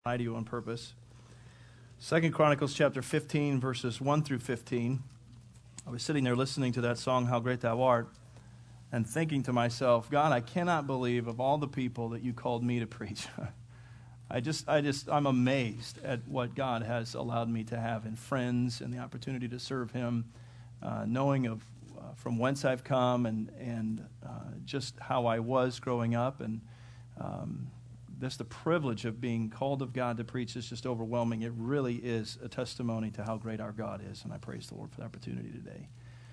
lie to you on purpose. 2 Chronicles chapter 15, verses 1 through 15. I was sitting there listening to that song, How Great Thou Art, and thinking to myself, God, I cannot believe of all the people that you called me to preach. I'm amazed at what God has allowed me to have in friends and the opportunity to serve Him, knowing of from whence I've come and just how I was growing up, and this the privilege of being called of God to preach is just overwhelming. It really is a testimony to how great our God is, and I praise the Lord for the opportunity today.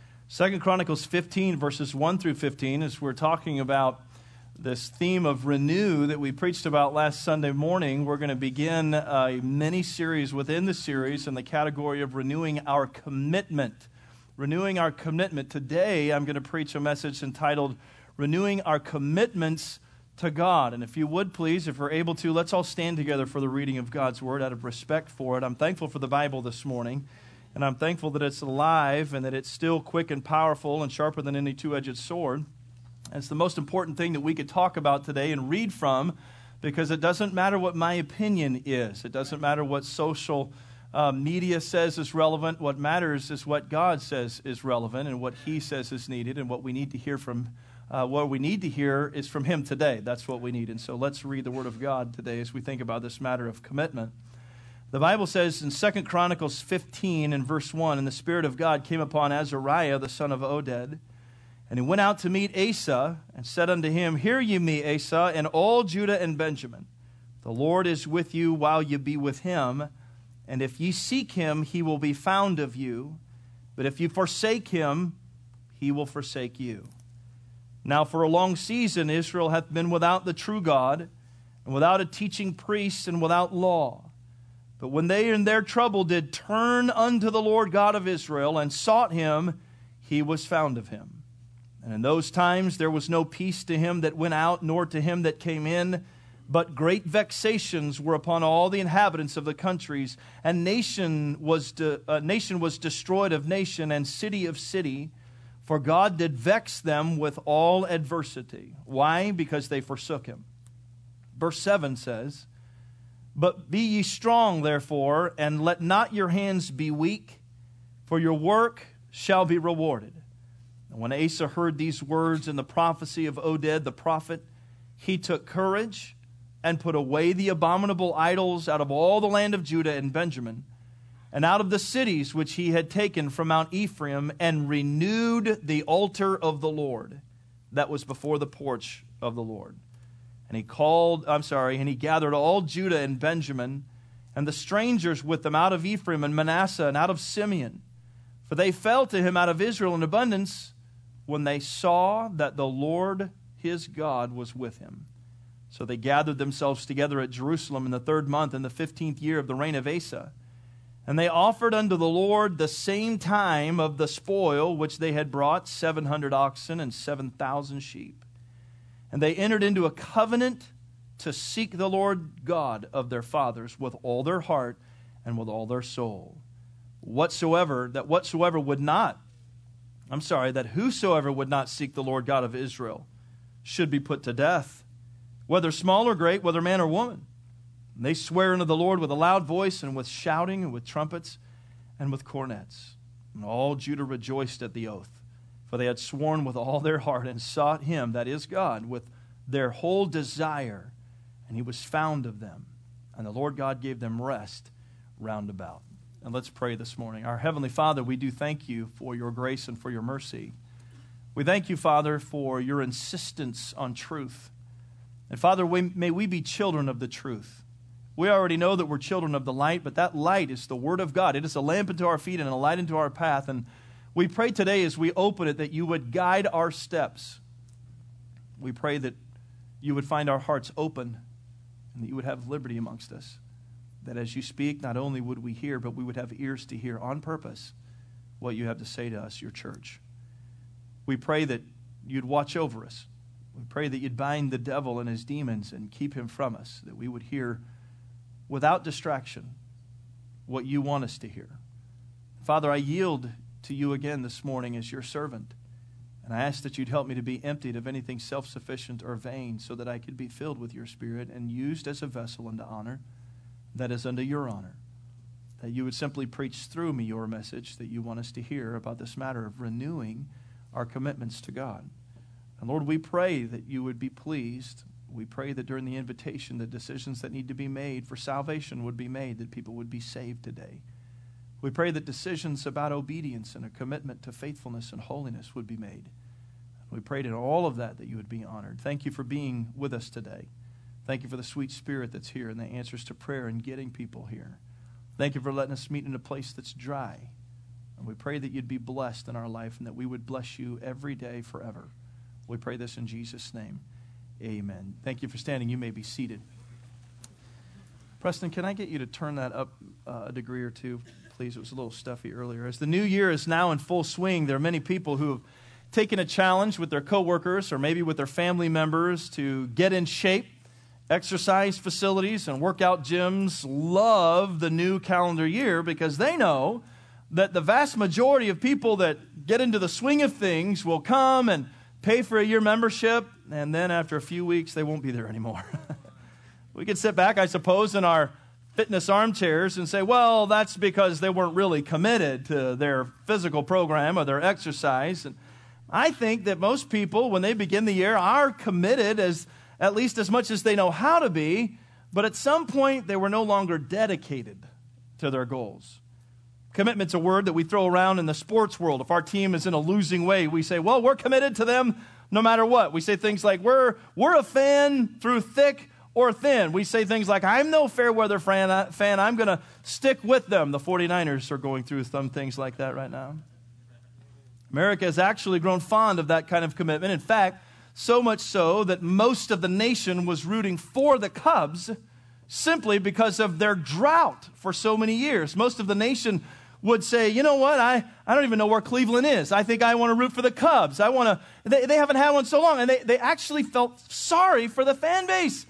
2 Chronicles 15, verses 1 through 15, as we're talking about this theme of renew that we preached about last Sunday morning. We're going to begin a mini-series within the series in the category of renewing our commitment. Renewing our commitment. Today, I'm going to preach a message entitled Renewing Our Commitments to God. And if you would please, if we're able to, let's all stand together for the reading of God's Word out of respect for it. I'm thankful for the Bible this morning, and I'm thankful that it's alive and that it's still quick and powerful and sharper than any two-edged sword. And it's the most important thing that we could talk about today and read from, because it doesn't matter what my opinion is. It doesn't matter what social media says is relevant. What matters is what God says is relevant and what He says is needed, and what we need to hear from what we need to hear is from Him today. That's what we need. And so let's read the Word of God today as we think about this matter of commitment. The Bible says in 2 Chronicles 15 and verse 1, And the Spirit of God came upon Azariah, the son of Oded, and he went out to meet Asa, and said unto him, Hear ye me, Asa, and all Judah and Benjamin. The Lord is with you while ye be with him, and if ye seek him, he will be found of you. But if you forsake him, he will forsake you. Now for a long season Israel hath been without the true God, and without a teaching priest, and without law. But when they in their trouble did turn unto the Lord God of Israel, and sought him, he was found of him. And in those times there was no peace to him that went out, nor to him that came in, but great vexations were upon all the inhabitants of the countries, and nation was destroyed of nation, and city of city. For God did vex them with all adversity. Why? Because they forsook him. Verse 7 says, But be ye strong, therefore, and let not your hands be weak, for your work shall be rewarded. And when Asa heard these words in the prophecy of Oded the prophet, he took courage and put away the abominable idols out of all the land of Judah and Benjamin, and out of the cities which he had taken from Mount Ephraim, and renewed the altar of the Lord that was before the porch of the Lord. And he gathered all Judah and Benjamin, and the strangers with them out of Ephraim and Manasseh and out of Simeon. For they fell to him out of Israel in abundance, when they saw that the Lord his God was with him. So they gathered themselves together at Jerusalem in the 3rd month, in the 15th year of the reign of Asa. And they offered unto the Lord the same time of the spoil which they had brought, 700 oxen and 7,000 sheep. And they entered into a covenant to seek the Lord God of their fathers with all their heart and with all their soul. That whosoever would not seek the Lord God of Israel should be put to death, whether small or great, whether man or woman. And they swear unto the Lord with a loud voice, and with shouting, and with trumpets, and with cornets. And all Judah rejoiced at the oath, for they had sworn with all their heart, and sought him, that is God, with their whole desire. And he was found of them. And the Lord God gave them rest round about. And let's pray this morning. Our Heavenly Father, we do thank you for your grace and for your mercy. We thank you, Father, for your insistence on truth. And Father, may we be children of the truth. We already know that we're children of the light, but that light is the Word of God. It is a lamp unto our feet and a light unto our path. And we pray today as we open it that you would guide our steps. We pray that you would find our hearts open and that you would have liberty amongst us. That as you speak, not only would we hear, but we would have ears to hear on purpose what you have to say to us, your church. We pray that you'd watch over us. We pray that you'd bind the devil and his demons and keep him from us, that we would hear without distraction what you want us to hear. Father, I yield to you again this morning as your servant, and I ask that you'd help me to be emptied of anything self-sufficient or vain, so that I could be filled with your Spirit and used as a vessel unto honor that is unto your honor. That you would simply preach through me your message that you want us to hear about this matter of renewing our commitments to God. And Lord, we pray that you would be pleased. We pray that during the invitation, the decisions that need to be made for salvation would be made, that people would be saved today. We pray that decisions about obedience and a commitment to faithfulness and holiness would be made. We prayed in all of that you would be honored. Thank you for being with us today. Thank you for the sweet spirit that's here and the answers to prayer and getting people here. Thank you for letting us meet in a place that's dry. And we pray that you'd be blessed in our life and that we would bless you every day forever. We pray this in Jesus' name. Amen. Thank you for standing. You may be seated. Preston, can I get you to turn that up a degree or two, please? It was a little stuffy earlier. As the new year is now in full swing, there are many people who have taken a challenge with their coworkers or maybe with their family members to get in shape. Exercise facilities and workout gyms love the new calendar year because they know that the vast majority of people that get into the swing of things will come and pay for a year membership, and then after a few weeks, they won't be there anymore. We could sit back, I suppose, in our fitness armchairs and say, well, that's because they weren't really committed to their physical program or their exercise. And I think that most people, when they begin the year, are committed at least as much as they know how to be, but at some point they were no longer dedicated to their goals. Commitment's a word that we throw around in the sports world. If our team is in a losing way, we say, well, we're committed to them no matter what. We say things like, we're a fan through thick or thin. We say things like, I'm no fair weather fan. I'm going to stick with them. The 49ers are going through some things like that right now. America has actually grown fond of that kind of commitment. In fact, so much so that most of the nation was rooting for the Cubs simply because of their drought for so many years. Most of the nation would say, you know what, I don't even know where Cleveland is. I think I want to root for the Cubs. They haven't had one so long. And they actually felt sorry for the fan base.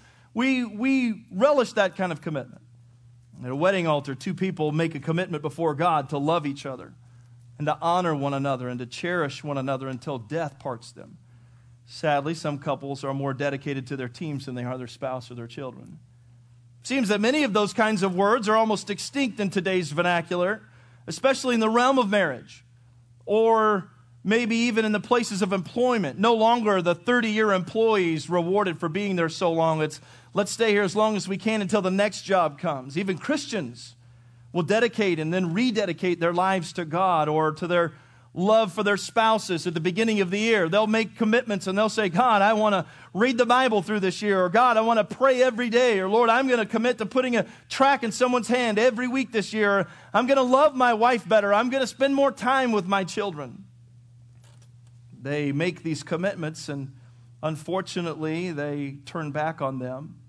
We relish that kind of commitment. At a wedding altar, two people make a commitment before God to love each other and to honor one another and to cherish one another until death parts them. Sadly, some couples are more dedicated to their teams than they are their spouse or their children. It seems that many of those kinds of words are almost extinct in today's vernacular, especially in the realm of marriage, or maybe even in the places of employment. No longer the 30-year employees rewarded for being there so long. It's let's stay here as long as we can until the next job comes. Even Christians will dedicate and then rededicate their lives to God or to their love for their spouses at the beginning of the year. They'll make commitments and they'll say, God, I want to read the Bible through this year, or God, I want to pray every day, or Lord, I'm going to commit to putting a tract in someone's hand every week this year. I'm going to love my wife better. I'm going to spend more time with my children. They make these commitments and unfortunately they turn back on them.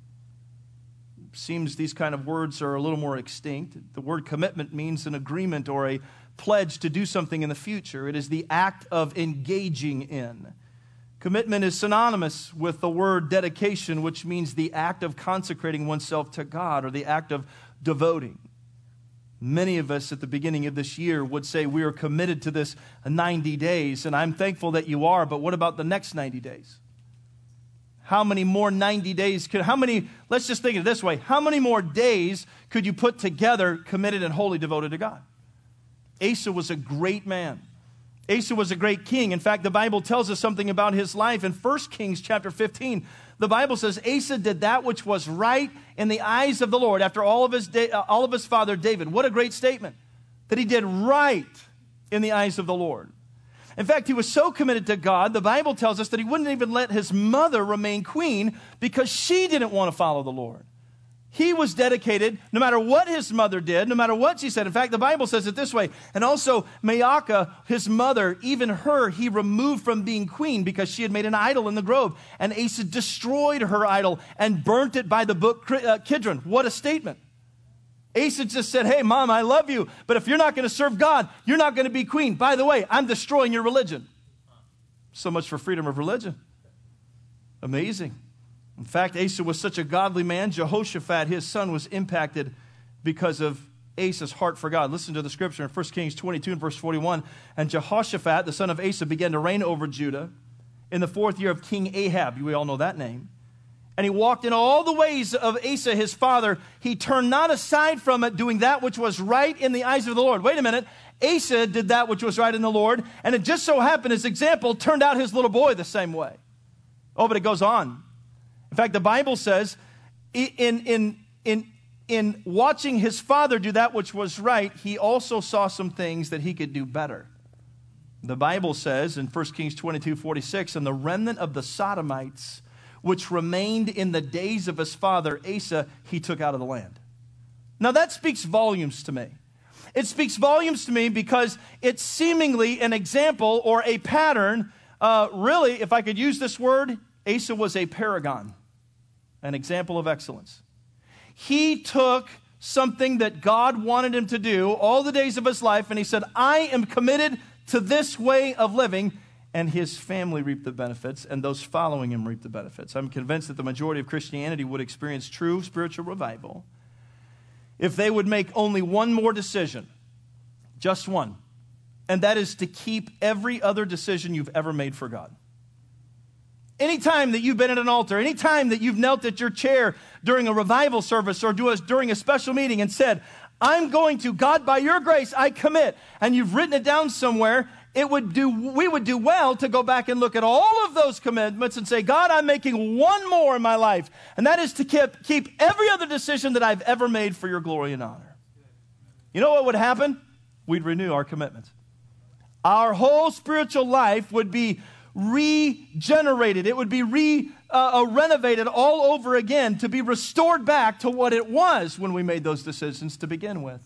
Seems these kind of words are a little more extinct. The word commitment means an agreement or a pledge to do something in the future. It is the act of engaging in. Commitment is synonymous with the word dedication, which means the act of consecrating oneself to God or the act of devoting. Many of us at the beginning of this year would say we are committed to this 90 days, and I'm thankful that you are, but what about the next 90 days? How many more 90 days let's just think of it this way, how many more days could you put together committed and wholly devoted to God? Asa was a great man. Asa was a great king. In fact, the Bible tells us something about his life. In 1 Kings chapter 15, the Bible says Asa did that which was right in the eyes of the Lord after all of his father David. What a great statement. That he did right in the eyes of the Lord. In fact, he was so committed to God, the Bible tells us that he wouldn't even let his mother remain queen because she didn't want to follow the Lord. He was dedicated no matter what his mother did, no matter what she said. In fact, the Bible says it this way. And also, Maacah, his mother, even her, he removed from being queen because she had made an idol in the grove. And Asa destroyed her idol and burnt it by the brook Kidron. What a statement. Asa just said, hey, Mom, I love you, but if you're not going to serve God, you're not going to be queen. By the way, I'm destroying your religion. So much for freedom of religion. Amazing. In fact, Asa was such a godly man, Jehoshaphat, his son, was impacted because of Asa's heart for God. Listen to the scripture in 1 Kings 22 and verse 41. And Jehoshaphat, the son of Asa, began to reign over Judah in the 4th year of King Ahab. We all know that name. and he walked in all the ways of Asa, his father. He turned not aside from it, doing that which was right in the eyes of the Lord. Wait a minute. Asa did that which was right in the Lord, and it just so happened his example turned out his little boy the same way. Oh, but it goes on. In fact, the Bible says, in watching his father do that which was right, he also saw some things that he could do better. The Bible says in 1 Kings 22:46, and the remnant of the Sodomites, which remained in the days of his father Asa, he took out of the land. Now that speaks volumes to me. It speaks volumes to me because it's seemingly an example or a pattern. Really, if I could use this word, Asa was a paragon, an example of excellence. He took something that God wanted him to do all the days of his life, and he said, I am committed to this way of living, and his family reaped the benefits, and those following him reaped the benefits. I'm convinced that the majority of Christianity would experience true spiritual revival if they would make only one more decision, just one, and that is to keep every other decision you've ever made for God. Anytime that you've been at an altar, anytime that you've knelt at your chair during a revival service or during a special meeting and said, I'm going to, God, by your grace, I commit, and you've written it down somewhere, we would do well to go back and look at all of those commitments and say, God, I'm making one more in my life, and that is to keep every other decision that I've ever made for your glory and honor. You know what would happen? We'd renew our commitments. Our whole spiritual life would be regenerated. It would be renovated all over again to be restored back to what it was when we made those decisions to begin with.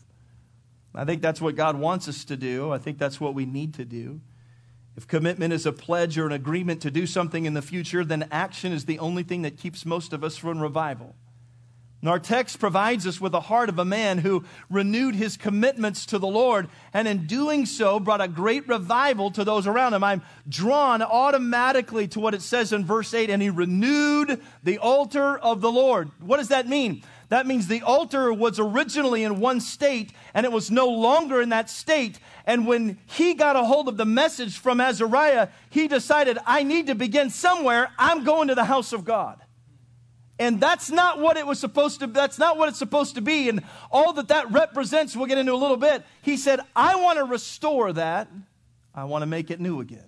I think that's what God wants us to do. I think that's what we need to do. If commitment is a pledge or an agreement to do something in the future, then action is the only thing that keeps most of us from revival. And our text provides us with the heart of a man who renewed his commitments to the Lord, and in doing so brought a great revival to those around him. I'm drawn automatically to what it says in verse 8, and he renewed the altar of the Lord. What does that mean? That means the altar was originally in one state, and it was no longer in that state. And when he got a hold of the message from Azariah, he decided, I need to begin somewhere. I'm going to the house of God. And that's not what it was supposed to. That's not what it's supposed to be. And all that represents, we'll get into a little bit. He said, I want to restore that. I want to make it new again.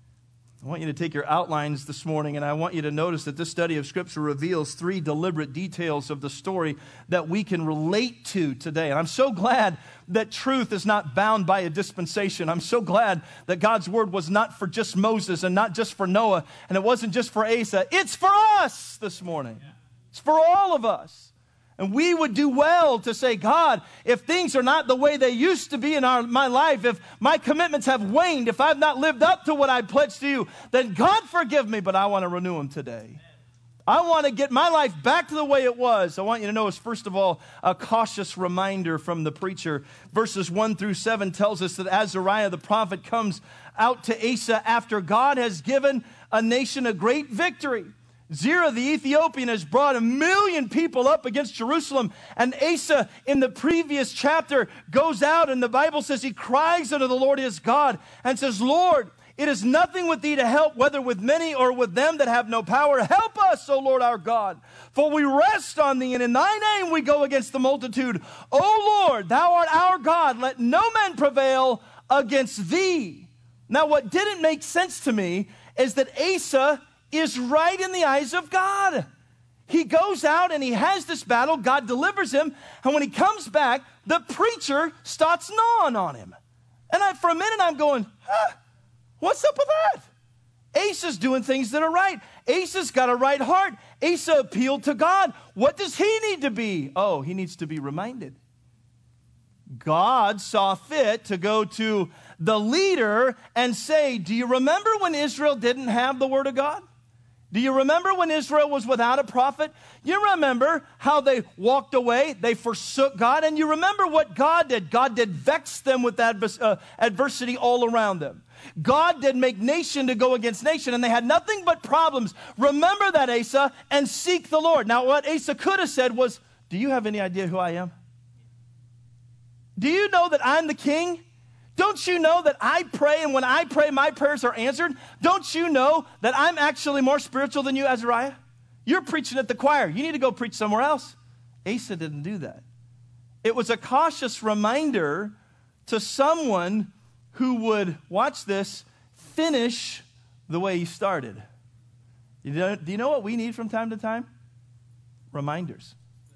I want you to take your outlines this morning, and I want you to notice that this study of Scripture reveals 3 deliberate details of the story that we can relate to today. And I'm so glad that truth is not bound by a dispensation. I'm so glad that God's word was not for just Moses and not just for Noah, and it wasn't just for Asa. It's for us this morning. It's for all of us. And we would do well to say, God, if things are not the way they used to be in my life, if my commitments have waned, if I've not lived up to what I pledged to you, then God forgive me, but I want to renew them today. I want to get my life back to the way it was. I want you to notice, first of all, a cautious reminder from the preacher. Verses 1 through 7 tells us that Azariah the prophet comes out to Asa after God has given a nation a great victory. Zerah the Ethiopian has brought 1 million people up against Jerusalem. And Asa, in the previous chapter, goes out, and the Bible says he cries unto the Lord his God and says, Lord, it is nothing with thee to help, whether with many or with them that have no power. Help us, O Lord our God, for we rest on thee, and in thy name we go against the multitude. O Lord, thou art our God. Let no man prevail against thee. Now, what didn't make sense to me is that Asa is right in the eyes of God. He goes out and he has this battle. God delivers him. And when he comes back, the preacher starts gnawing on him. And for a minute, I'm going, what's up with that? Asa's doing things that are right. Asa's got a right heart. Asa appealed to God. What does he need to be? Oh, he needs to be reminded. God saw fit to go to the leader and say, do you remember when Israel didn't have the word of God? Do you remember when Israel was without a prophet? You remember how they walked away, they forsook God, and you remember what God did. God did vex them with adversity all around them. God did make nation to go against nation, and they had nothing but problems. Remember that, Asa, and seek the Lord. Now, what Asa could have said was, do you have any idea who I am? Do you know that I'm the king? Don't you know that I pray, and when I pray, my prayers are answered? Don't you know that I'm actually more spiritual than you, Azariah? You're preaching at the choir. You need to go preach somewhere else. Asa didn't do that. It was a cautious reminder to someone who would, watch this, finish the way he started. Do you know what we need from time to time? Reminders.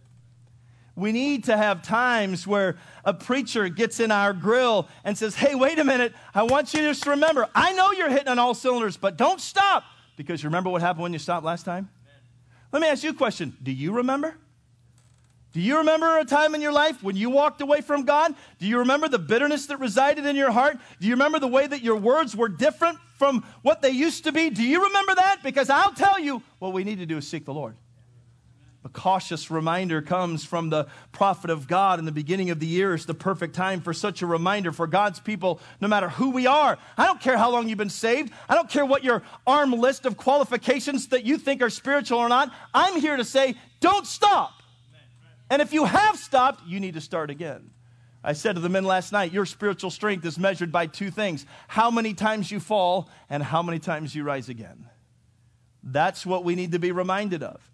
We need to have times where a preacher gets in our grill and says, hey, wait a minute, I want you to just remember, I know you're hitting on all cylinders, but don't stop. Because you remember what happened when you stopped last time? Let me ask you a question. Do you remember? Do you remember a time in your life when you walked away from God? Do you remember the bitterness that resided in your heart? Do you remember the way that your words were different from what they used to be? Do you remember that? Because I'll tell you, what we need to do is seek the Lord. A cautious reminder comes from the prophet of God in the beginning of the year. Is the perfect time for such a reminder for God's people, no matter who we are. I don't care how long you've been saved. I don't care what your arm list of qualifications that you think are spiritual or not. I'm here to say, don't stop. And if you have stopped, you need to start again. I said to the men last night, your spiritual strength is measured by two things: how many times you fall and how many times you rise again. That's what we need to be reminded of.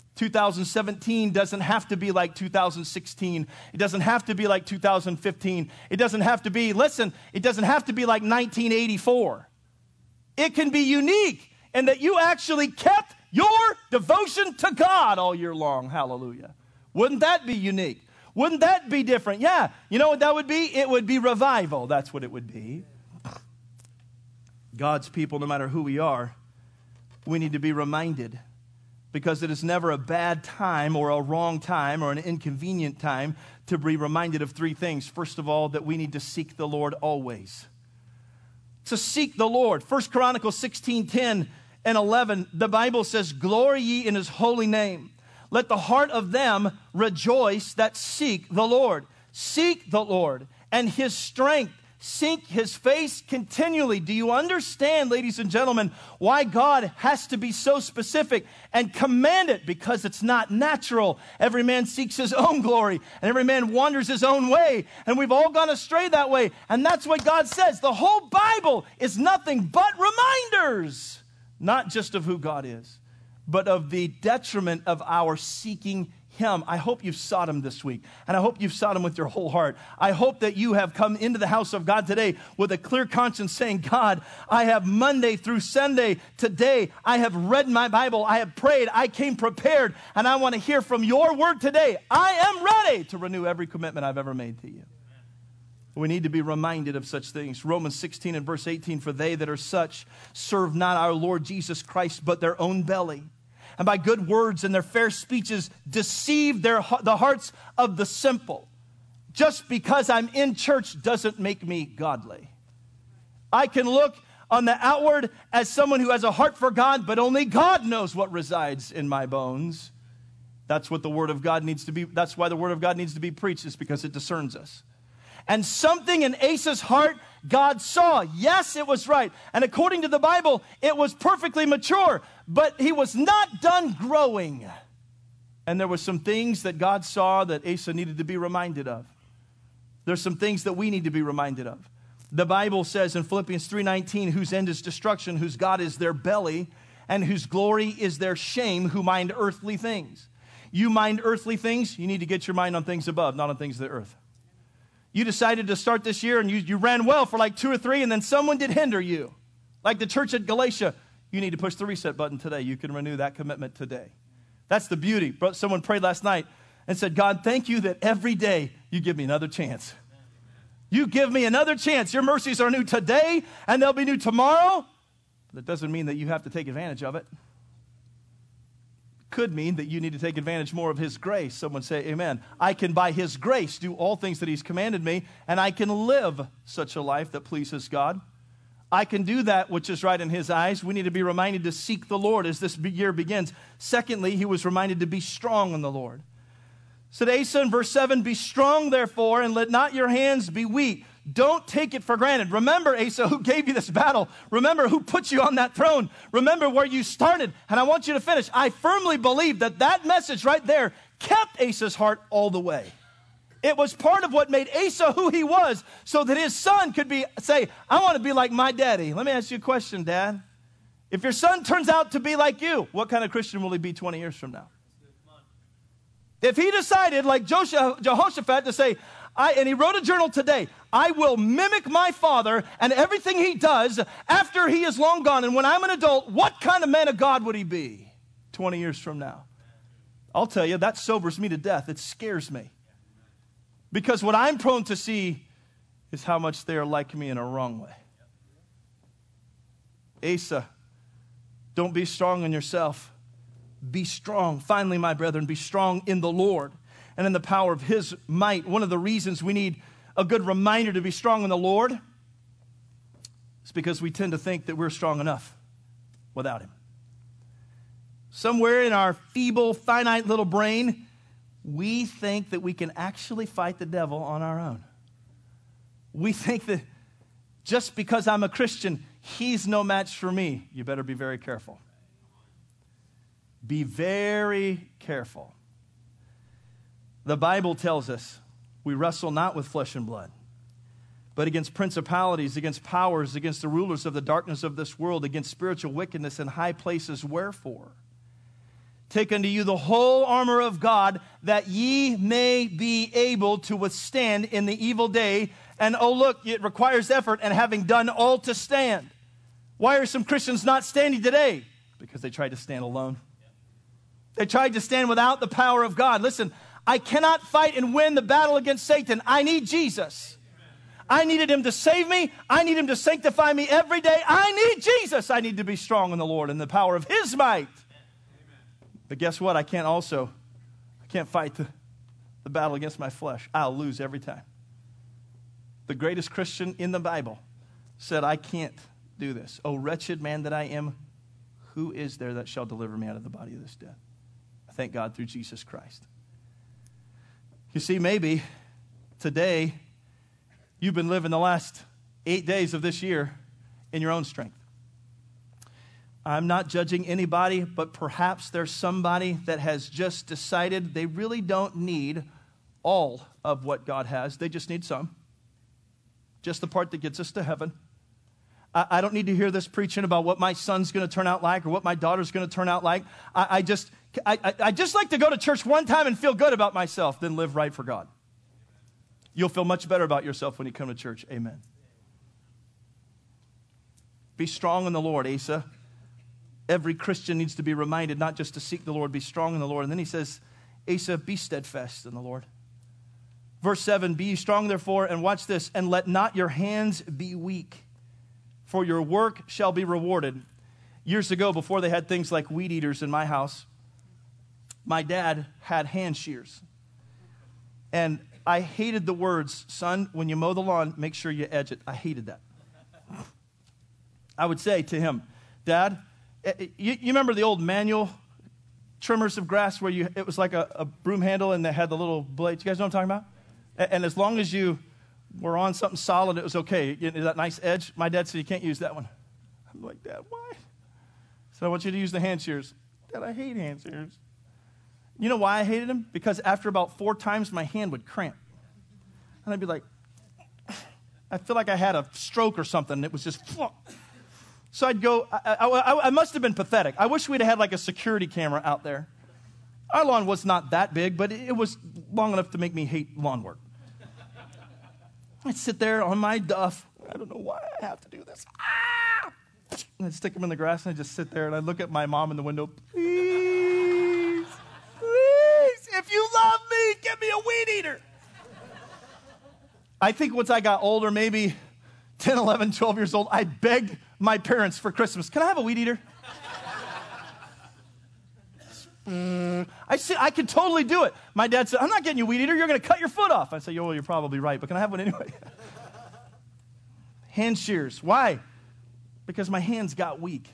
2017 doesn't have to be like 2016. It doesn't have to be like 2015. It doesn't have to be, listen, it doesn't have to be like 1984. It can be unique in that you actually kept your devotion to God all year long. Hallelujah. Wouldn't that be unique? Wouldn't that be different? Yeah. You know what that would be? It would be revival. That's what it would be. God's people, no matter who we are, we need to be reminded, because it is never a bad time or a wrong time or an inconvenient time to be reminded of three things. First of all, that we need to seek the Lord always. To seek the Lord. 1 Chronicles 16:10 and 11, the Bible says, glory ye in his holy name. Let the heart of them rejoice that seek the Lord. Seek the Lord and his strength. Seek his face continually. Do you understand, ladies and gentlemen, why God has to be so specific and command it? Because it's not natural. Every man seeks his own glory, and every man wanders his own way, and we've all gone astray that way. And that's what God says. The whole Bible is nothing but reminders, not just of who God is, but of the detriment of our seeking him. I hope you've sought him this week, and I hope you've sought him with your whole heart. I hope that you have come into the house of God today with a clear conscience saying, God, I have Monday through Sunday today. I have read my Bible. I have prayed. I came prepared, and I want to hear from your word today. I am ready to renew every commitment I've ever made to you. We need to be reminded of such things. Romans 16 and verse 18, for they that are such serve not our Lord Jesus Christ, but their own belly. And by good words and their fair speeches deceive the hearts of the simple. Just because I'm in church doesn't make me godly. I can look on the outward as someone who has a heart for God, but only God knows what resides in my bones. That's what the Word of God needs to be. That's why the Word of God needs to be preached, is because it discerns us. And something in Asa's heart God saw. Yes, it was right. And according to the Bible, it was perfectly mature. But he was not done growing. And there were some things that God saw that Asa needed to be reminded of. There's some things that we need to be reminded of. The Bible says in Philippians 3:19, whose end is destruction, whose God is their belly, and whose glory is their shame, who mind earthly things. You mind earthly things, you need to get your mind on things above, not on things of the earth. You decided to start this year and you ran well for like 2 or 3, and then someone did hinder you. Like the church at Galatia, you need to push the reset button today. You can renew that commitment today. That's the beauty. Someone prayed last night and said, God, thank you that every day you give me another chance. You give me another chance. Your mercies are new today and they'll be new tomorrow. But that doesn't mean that you have to take advantage of it. Could mean that you need to take advantage more of his grace. Someone say amen. I can by his grace do all things that he's commanded me, and I can live such a life that pleases God. I can do that which is right in his eyes. We need to be reminded to seek the Lord as this year begins. Secondly, he was reminded to be strong in the Lord. So Asa in verse 7, be strong therefore, and let not your hands be weak. Don't take it for granted. Remember, Asa, who gave you this battle. Remember who put you on that throne. Remember where you started. And I want you to finish. I firmly believe that message right there kept Asa's heart all the way. It was part of what made Asa who he was, so that his son could say, I want to be like my daddy. Let me ask you a question, Dad. If your son turns out to be like you, what kind of Christian will he be 20 years from now? If he decided, like Jehoshaphat, to say, and he wrote a journal today, I will mimic my father and everything he does after he is long gone. And when I'm an adult, what kind of man of God would he be 20 years from now? I'll tell you, that sobers me to death. It scares me. Because what I'm prone to see is how much they are like me in a wrong way. Asa, don't be strong in yourself. Be strong. Finally, my brethren, be strong in the Lord and in the power of his might. One of the reasons we need a good reminder to be strong in the Lord is because we tend to think that we're strong enough without him. Somewhere in our feeble, finite little brain, we think that we can actually fight the devil on our own. We think that just because I'm a Christian, he's no match for me. You better be very careful. Be very careful. The Bible tells us we wrestle not with flesh and blood, but against principalities, against powers, against the rulers of the darkness of this world, against spiritual wickedness in high places. Wherefore, take unto you the whole armor of God, that ye may be able to withstand in the evil day. And oh look, it requires effort, and having done all to stand. Why are some Christians not standing today? Because they tried to stand alone. They tried to stand without the power of God. Listen, I cannot fight and win the battle against Satan. I need Jesus. I needed him to save me. I need him to sanctify me every day. I need Jesus. I need to be strong in the Lord and the power of his might. But guess what? I can't fight the battle against my flesh. I'll lose every time. The greatest Christian in the Bible said, I can't do this. Oh, wretched man that I am, who is there that shall deliver me out of the body of this death? I thank God through Jesus Christ. You see, maybe today you've been living the last 8 days of this year in your own strength. I'm not judging anybody, but perhaps there's somebody that has just decided they really don't need all of what God has. They just need some. Just the part that gets us to heaven. I don't need to hear this preaching about what my son's going to turn out like or what my daughter's going to turn out like. I just like to go to church one time and feel good about myself, then live right for God. You'll feel much better about yourself when you come to church. Amen. Be strong in the Lord, Asa. Every Christian needs to be reminded not just to seek the Lord, be strong in the Lord. And then he says, Asa, be steadfast in the Lord. Verse 7, be ye strong therefore, and watch this, and let not your hands be weak, for your work shall be rewarded. Years ago, before they had things like weed eaters in my house, my dad had hand shears. And I hated the words, son, when you mow the lawn, make sure you edge it. I hated that. I would say to him, Dad, you remember the old manual trimmers of grass where it was like a broom handle and they had the little blades? You guys know what I'm talking about? And as long as you were on something solid, it was okay. You know, that nice edge. My dad said, you can't use that one. I'm like, Dad, why? So I want you to use the hand shears. Dad, I hate hand shears. You know why I hated them? Because after about 4 times, my hand would cramp. And I'd be like, I feel like I had a stroke or something. It was just, so I'd go, I must have been pathetic. I wish we'd have had like a security camera out there. Our lawn was not that big, but it was long enough to make me hate lawn work. I'd sit there on my duff. I don't know why I have to do this. And I'd stick them in the grass, and I'd just sit there, and I'd look at my mom in the window. Please, if you love me, get me a weed eater. I think once I got older, maybe 10, 11, 12 years old, I begged my parents for Christmas, can I have a weed eater? I could totally do it. My dad said, I'm not getting you a weed eater. You're going to cut your foot off. I said, well, you're probably right, but can I have one anyway? Hand shears. Why? Because my hands got weak.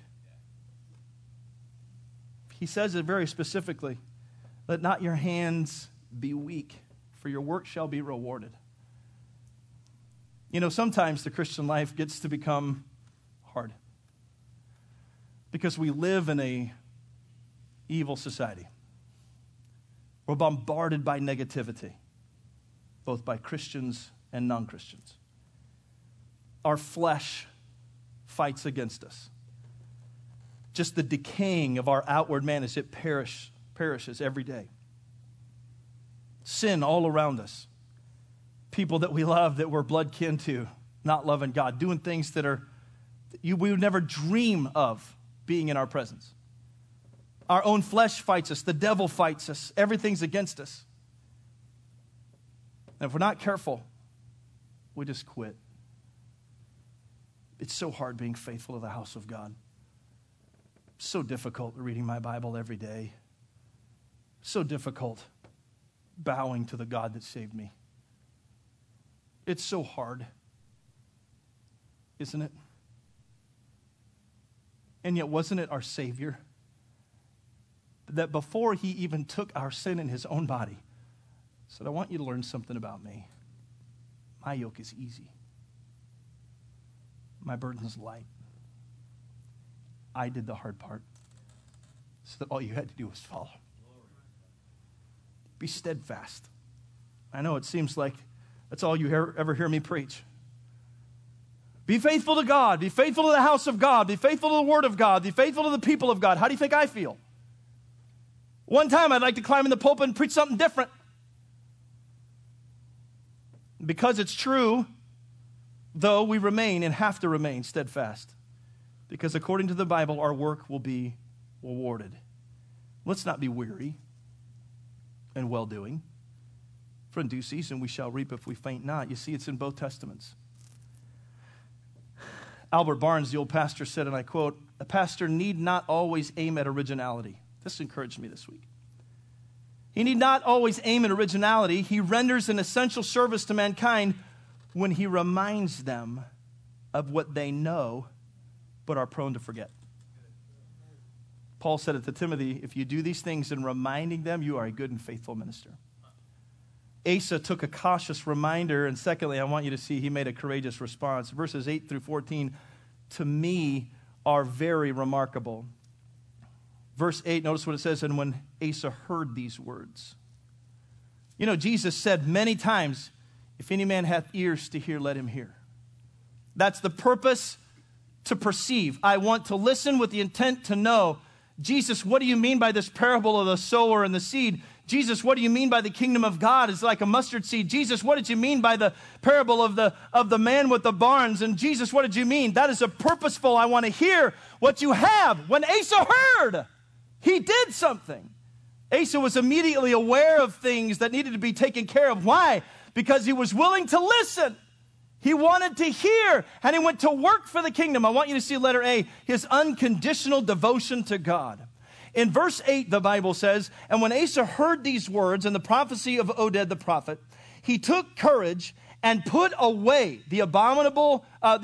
He says it very specifically. Let not your hands be weak, for your work shall be rewarded. You know, sometimes the Christian life gets to become hard because we live in a evil society. We're bombarded by negativity, both by Christians and non-Christians. Our flesh fights against us. just the decaying of our outward man as it perishes every day. Sin all around us. People that we love, that we're blood kin to, not loving God, doing things that we would never dream of being in our presence. Our own flesh fights us. The devil fights us. Everything's against us. And if we're not careful, we just quit. It's so hard being faithful to the house of God. So difficult reading my Bible every day. So difficult bowing to the God that saved me. It's so hard, isn't it? And yet, wasn't it our Savior that before he even took our sin in his own body, said, I want you to learn something about me. My yoke is easy. My burden is light. I did the hard part so that all you had to do was follow. Be steadfast. I know it seems like that's all you ever hear me preach. Be faithful to God. Be faithful to the house of God. Be faithful to the word of God. Be faithful to the people of God. How do you think I feel? One time I'd like to climb in the pulpit and preach something different. Because it's true, though, we remain and have to remain steadfast. Because according to the Bible, our work will be rewarded. Let's not be weary and well-doing. For in due season we shall reap if we faint not. You see, it's in both Testaments. Albert Barnes, the old pastor, said, and I quote, a pastor need not always aim at originality. This encouraged me this week. He need not always aim at originality. He renders an essential service to mankind when he reminds them of what they know but are prone to forget. Paul said it to Timothy, if you do these things in reminding them, you are a good and faithful minister. Asa took a cautious reminder, and secondly, I want you to see he made a courageous response. Verses 8 through 14, to me, are very remarkable. Verse 8, notice what it says, and when Asa heard these words. You know, Jesus said many times, if any man hath ears to hear, let him hear. That's the purpose, to perceive. I want to listen with the intent to know. Jesus, what do you mean by this parable of the sower and the seed? Jesus, what do you mean by the kingdom of God is like a mustard seed? Jesus, what did you mean by the parable of the man with the barns? And Jesus, what did you mean? That is a purposeful, I want to hear what you have. When Asa heard, he did something. Asa was immediately aware of things that needed to be taken care of. Why? Because he was willing to listen. He wanted to hear, and he went to work for the kingdom. I want you to see letter A, his unconditional devotion to God. In verse 8, the Bible says, and when Asa heard these words and the prophecy of Oded the prophet, he took courage and put away the abominable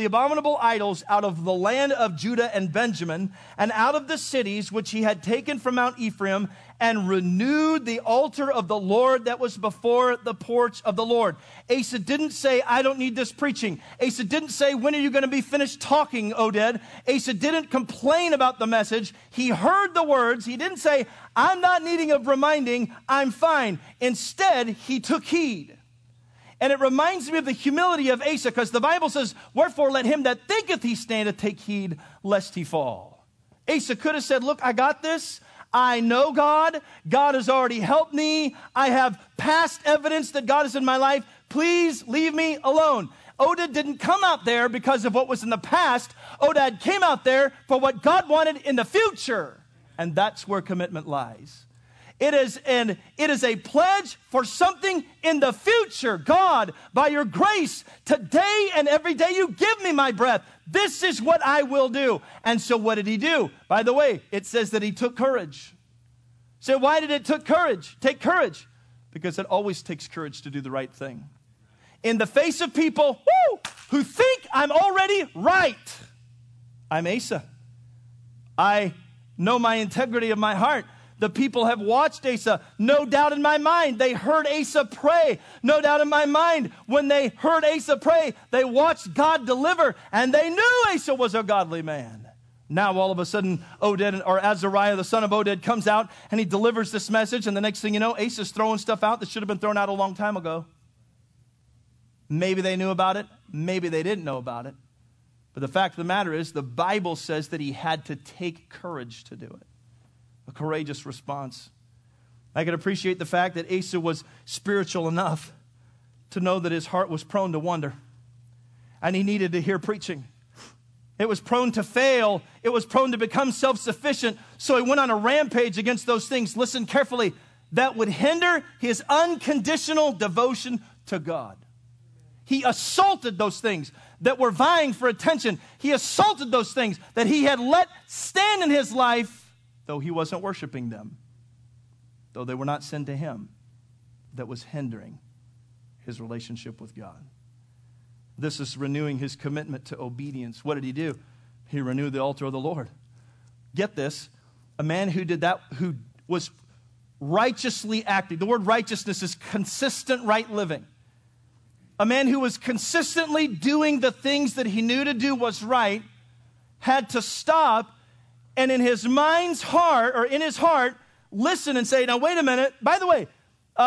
idols out of the land of Judah and Benjamin and out of the cities which he had taken from Mount Ephraim, and renewed the altar of the Lord that was before the porch of the Lord. Asa didn't say, I don't need this preaching. Asa didn't say, when are you going to be finished talking, Oded? Asa didn't complain about the message. He heard the words. He didn't say, I'm not needing of reminding, I'm fine. Instead, he took heed. And it reminds me of the humility of Asa, because the Bible says, wherefore let him that thinketh he standeth take heed lest he fall. Asa could have said, look, I got this. I know God. God has already helped me. I have past evidence that God is in my life. Please leave me alone. Oded didn't come out there because of what was in the past. Oded came out there for what God wanted in the future. And that's where commitment lies. It is a pledge for something in the future. God, by your grace, today and every day you give me my breath, this is what I will do. And so what did he do? By the way, it says that he took courage. So why did it take courage? Because it always takes courage to do the right thing. In the face of people who think I'm already right. I'm Asa. I know my integrity of my heart. The people have watched Asa. No doubt in my mind, they heard Asa pray. No doubt in my mind, when they heard Asa pray, they watched God deliver, and they knew Asa was a godly man. Now, all of a sudden, Oded, or Azariah, the son of Oded, comes out, and he delivers this message, and the next thing you know, Asa's throwing stuff out that should have been thrown out a long time ago. Maybe they knew about it. Maybe they didn't know about it. But the fact of the matter is, the Bible says that he had to take courage to do it. A courageous response. I can appreciate the fact that Asa was spiritual enough to know that his heart was prone to wander. And he needed to hear preaching. It was prone to fail. It was prone to become self-sufficient. So he went on a rampage against those things, listen carefully, that would hinder his unconditional devotion to God. He assaulted those things that were vying for attention. He assaulted those things that he had let stand in his life, though he wasn't worshiping them, though they were not sin to him, that was hindering his relationship with God. This is renewing his commitment to obedience. What did he do? He renewed the altar of the Lord. Get this, a man who did that, who was righteously acting. The word righteousness is consistent right living. A man who was consistently doing the things that he knew to do was right, had to stop and in his mind's heart, or in his heart, listen and say, now wait a minute. By the way,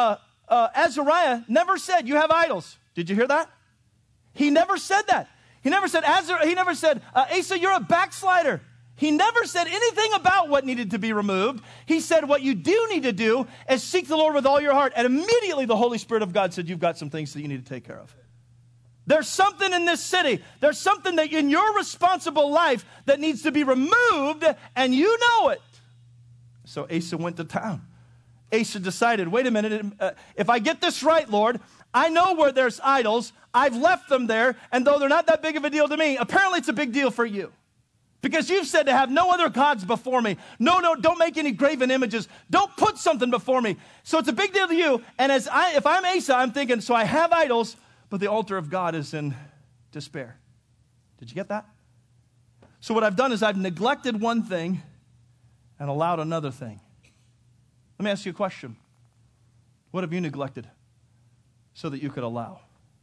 Azariah never said, you have idols. Did you hear that? He never said that. He never said, Asa, you're a backslider. He never said anything about what needed to be removed. He said, what you do need to do is seek the Lord with all your heart. And immediately the Holy Spirit of God said, you've got some things that you need to take care of. There's something in this city. There's something that in your responsible life that needs to be removed, and you know it. So Asa went to town. Asa decided, wait a minute, if I get this right, Lord, I know where there's idols. I've left them there, and though they're not that big of a deal to me, apparently it's a big deal for you. Because you've said to have no other gods before me. No, don't make any graven images. Don't put something before me. So it's a big deal to you. And if I'm Asa, I'm thinking, so I have idols, but the altar of God is in despair. Did you get that? So what I've done is I've neglected one thing and allowed another thing. Let me ask you a question. What have you neglected so that you could allow?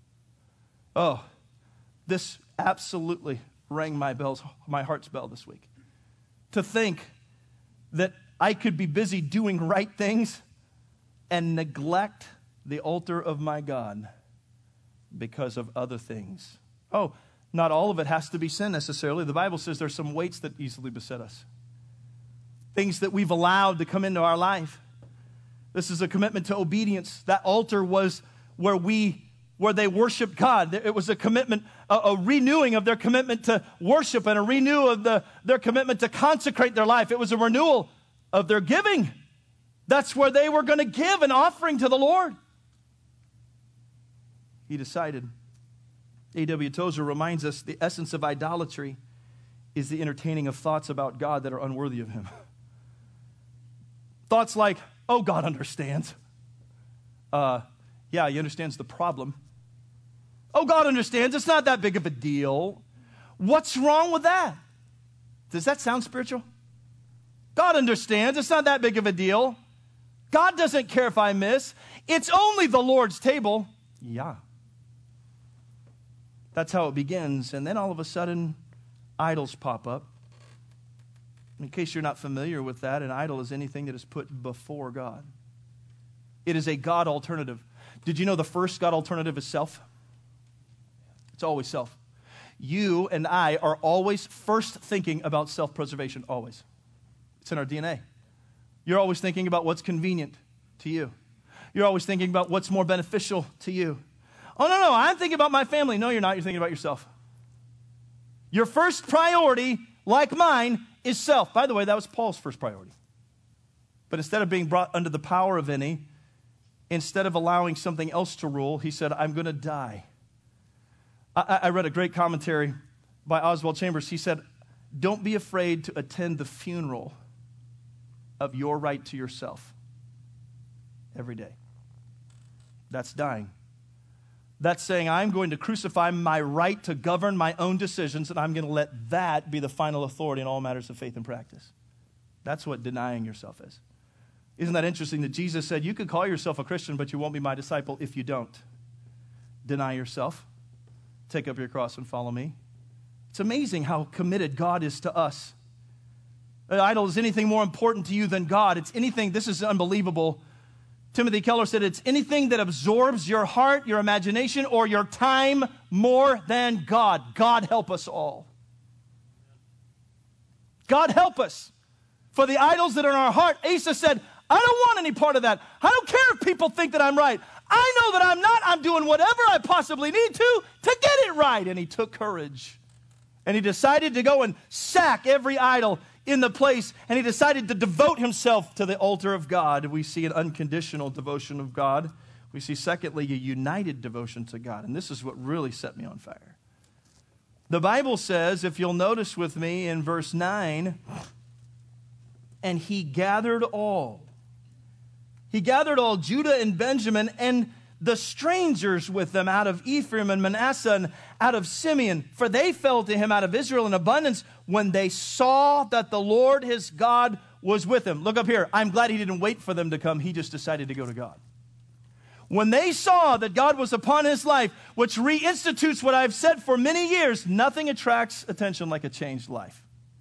Oh, this absolutely rang my heart's bell this week. To think that I could be busy doing right things and neglect the altar of my God because of other things. Oh, not all of it has to be sin necessarily. The Bible says there's some weights that easily beset us. Things that we've allowed to come into our life. This is a commitment to obedience. That altar was where they worshiped God. It was a commitment, a renewing of their commitment to worship and a renewal of their commitment to consecrate their life. It was a renewal of their giving. That's where they were going to give an offering to the Lord. He decided. A.W. Tozer reminds us the essence of idolatry is the entertaining of thoughts about God that are unworthy of him. Thoughts like, oh, God understands. Yeah, he understands the problem. Oh, God understands. It's not that big of a deal. What's wrong with that? Does that sound spiritual? God understands. It's not that big of a deal. God doesn't care if I miss. It's only the Lord's table. Yeah. That's how it begins. And then all of a sudden, idols pop up. In case you're not familiar with that, an idol is anything that is put before God. It is a God alternative. Did you know the first God alternative is self? It's always self. You and I are always first thinking about self-preservation, always. It's in our DNA. You're always thinking about what's convenient to you. You're always thinking about what's more beneficial to you. Oh, no, I'm thinking about my family. No, you're not. You're thinking about yourself. Your first priority, like mine, is self. By the way, that was Paul's first priority. But instead of being brought under the power of any, instead of allowing something else to rule, he said, I'm going to die. I read a great commentary by Oswald Chambers. He said, don't be afraid to attend the funeral of your right to yourself every day. That's dying. That's saying I'm going to crucify my right to govern my own decisions, and I'm going to let that be the final authority in all matters of faith and practice. That's what denying yourself is. Isn't that interesting that Jesus said, you could call yourself a Christian, but you won't be my disciple if you don't. Deny yourself. Take up your cross and follow me. It's amazing how committed God is to us. An idol is anything more important to you than God. It's anything, this is unbelievable. Timothy Keller said it's anything that absorbs your heart, your imagination, or your time more than God. God help us all. God help us. For the idols that are in our heart, Asa said, I don't want any part of that. I don't care if people think that I'm right. I know that I'm not. I'm doing whatever I possibly need to get it right. And he took courage. And he decided to go and sack every idol in the place. And he decided to devote himself to the altar of God. We see an unconditional devotion of God. We see, secondly, a united devotion to God. And this is what really set me on fire. The Bible says, if you'll notice with me in verse 9, and he gathered all. He gathered all Judah and Benjamin and the strangers with them out of Ephraim and Manasseh and out of Simeon, for they fell to him out of Israel in abundance when they saw that the Lord his God was with him. Look up here. I'm glad he didn't wait for them to come. He just decided to go to God. When they saw that God was upon his life, which reinstitutes what I've said for many years, nothing attracts attention like a changed life.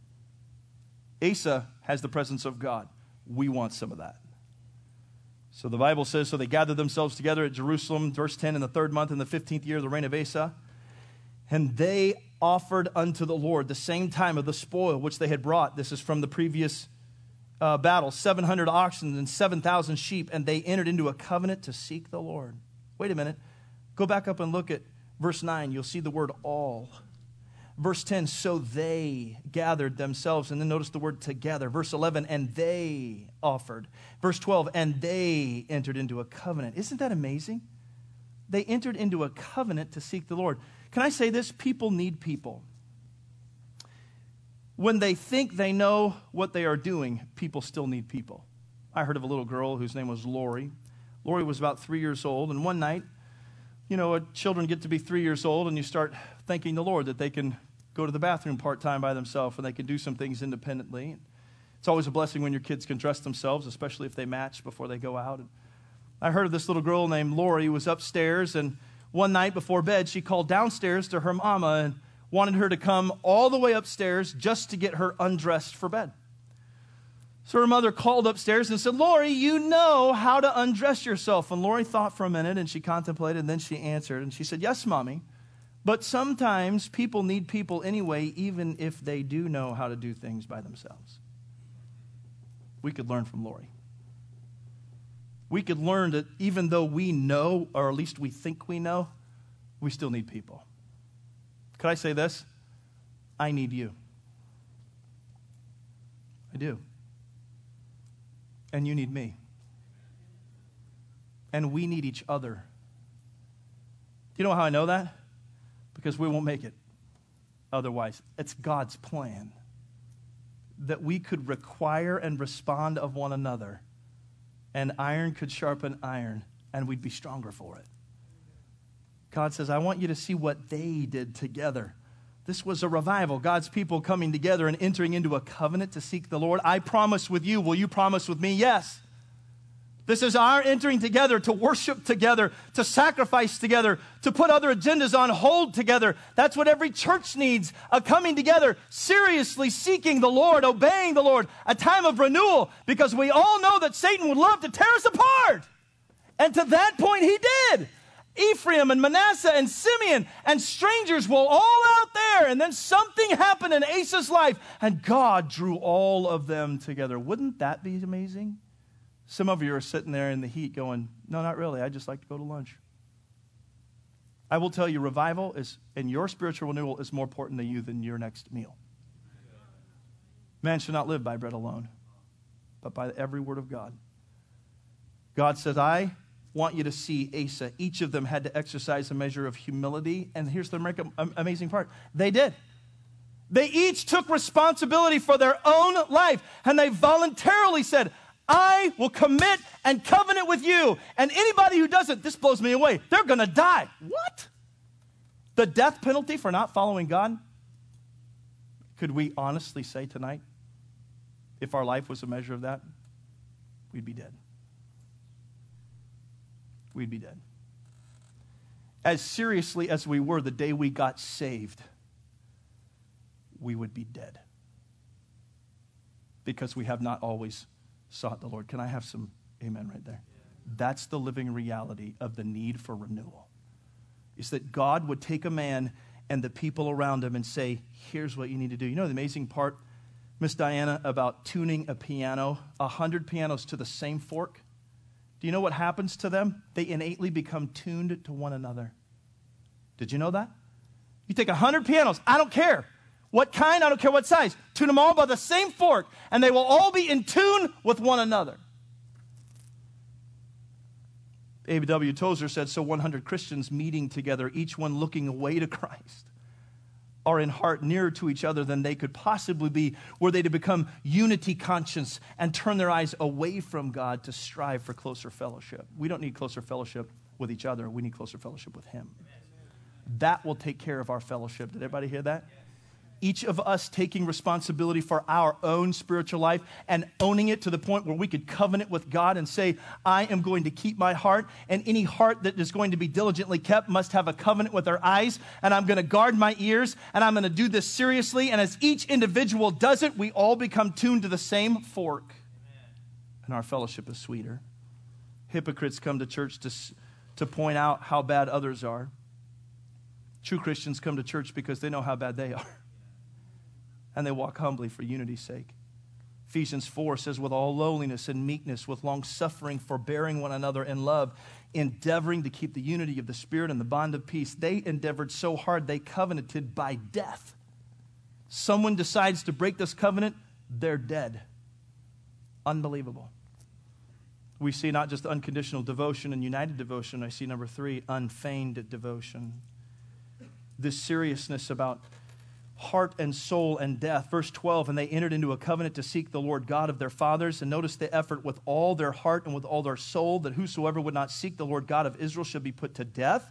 Asa has the presence of God. We want some of that. So the Bible says, so they gathered themselves together at Jerusalem, verse 10, in the 3rd month, in the 15th year of the reign of Asa. And they offered unto the Lord the same time of the spoil which they had brought. This is from the previous battle, 700 oxen and 7,000 sheep. And they entered into a covenant to seek the Lord. Wait a minute. Go back up and look at verse 9. You'll see the word all. Verse 10, so they gathered themselves. And then notice the word together. Verse 11, and they offered. Verse 12, and they entered into a covenant. Isn't that amazing? They entered into a covenant to seek the Lord. Can I say this? People need people. When they think they know what they are doing, people still need people. I heard of a little girl whose name was Lori. Lori was about 3 years old, and one night, you know, children get to be 3 years old, and you start thanking the Lord that they can go to the bathroom part-time by themselves and they can do some things independently. It's always a blessing when your kids can dress themselves, especially if they match before they go out. And I heard of this little girl named Lori who was upstairs, and one night before bed, she called downstairs to her mama and wanted her to come all the way upstairs just to get her undressed for bed. So her mother called upstairs and said, Lori, you know how to undress yourself. And Lori thought for a minute, and she contemplated, and then she answered, and she said, yes, Mommy. But sometimes people need people anyway, even if they do know how to do things by themselves. We could learn from Lori. We could learn that even though we know, or at least we think we know, we still need people. Could I say this? I need you. I do. And you need me. And we need each other. Do you know how I know that? Because we won't make it otherwise. It's God's plan that we could require and respond of one another, and iron could sharpen iron, and we'd be stronger for it. God says, I want you to see what they did together. This was a revival, God's people coming together and entering into a covenant to seek the Lord. I promise with you. Will you promise with me? Yes. This is our entering together to worship together, to sacrifice together, to put other agendas on hold together. That's what every church needs, a coming together, seriously seeking the Lord, obeying the Lord, a time of renewal, because we all know that Satan would love to tear us apart. And to that point, he did. Ephraim and Manasseh and Simeon and strangers were all out there. And then something happened in Asa's life, and God drew all of them together. Wouldn't that be amazing? Some of you are sitting there in the heat going, no, not really. I just like to go to lunch. I will tell you, revival is, and your spiritual renewal is more important to you than your next meal. Man should not live by bread alone, but by every word of God. God says, I want you to see Asa. Each of them had to exercise a measure of humility. And here's the amazing part. They did. They each took responsibility for their own life. And they voluntarily said, I will commit and covenant with you. And anybody who doesn't, this blows me away, they're going to die. What? The death penalty for not following God? Could we honestly say tonight, if our life was a measure of that, we'd be dead. We'd be dead. As seriously as we were the day we got saved, we would be dead. Because we have not always sought the Lord. Can I have some amen right there? That's the living reality of the need for renewal. Is that God would take a man and the people around him and say, here's what you need to do. You know the amazing part? Miss Diana, about tuning a piano, 100 pianos to the same fork. Do you know what happens to them? They innately become tuned to one another. Did you know that? You take 100 pianos, I don't care what kind, I don't care what size, tune them all by the same fork, and they will all be in tune with one another. A.W. Tozer said, so 100 Christians meeting together, each one looking away to Christ, are in heart nearer to each other than they could possibly be, were they to become unity conscious and turn their eyes away from God to strive for closer fellowship. We don't need closer fellowship with each other. We need closer fellowship with Him. That will take care of our fellowship. Did everybody hear that? Each of us taking responsibility for our own spiritual life and owning it to the point where we could covenant with God and say, I am going to keep my heart, and any heart that is going to be diligently kept must have a covenant with our eyes, and I'm going to guard my ears, and I'm going to do this seriously, and as each individual does it, we all become tuned to the same fork, and our fellowship is sweeter. Hypocrites come to church to point out how bad others are. True Christians come to church because they know how bad they are. And they walk humbly for unity's sake. Ephesians 4 says, with all lowliness and meekness, with long suffering, forbearing one another in love, endeavoring to keep the unity of the Spirit and the bond of peace. They endeavored so hard, they covenanted by death. Someone decides to break this covenant, they're dead. Unbelievable. We see not just unconditional devotion and united devotion. I see number 3, unfeigned devotion. This seriousness about heart and soul and death. Verse 12, and they entered into a covenant to seek the Lord God of their fathers. And notice the effort with all their heart and with all their soul, that whosoever would not seek the Lord God of Israel should be put to death,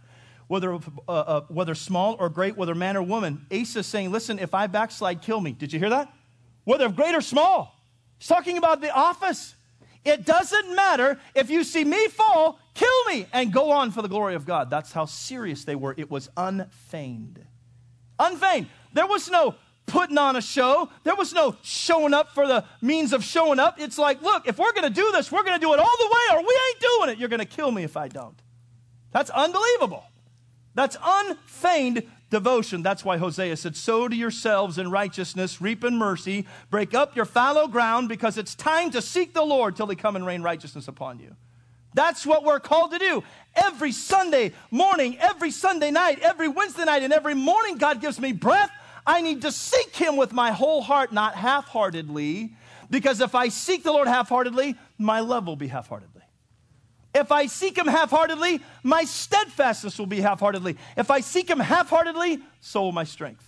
whether small or great, whether man or woman. Asa is saying, listen, if I backslide, kill me. Did you hear that? Whether great or small. He's talking about the office. It doesn't matter. If you see me fall, kill me and go on for the glory of God. That's how serious they were. It was unfeigned. Unfeigned. There was no putting on a show. There was no showing up for the means of showing up. It's like, look, if we're going to do this, we're going to do it all the way, or we ain't doing it. You're going to kill me if I don't. That's unbelievable. That's unfeigned devotion. That's why Hosea said, sow to yourselves in righteousness, reap in mercy, break up your fallow ground, because it's time to seek the Lord till He come and rain righteousness upon you. That's what we're called to do. Every Sunday morning, every Sunday night, every Wednesday night, and every morning God gives me breath. I need to seek Him with my whole heart, not half-heartedly, because if I seek the Lord half-heartedly, my love will be half-heartedly. If I seek Him half-heartedly, my steadfastness will be half-heartedly. If I seek Him half-heartedly, so will my strength.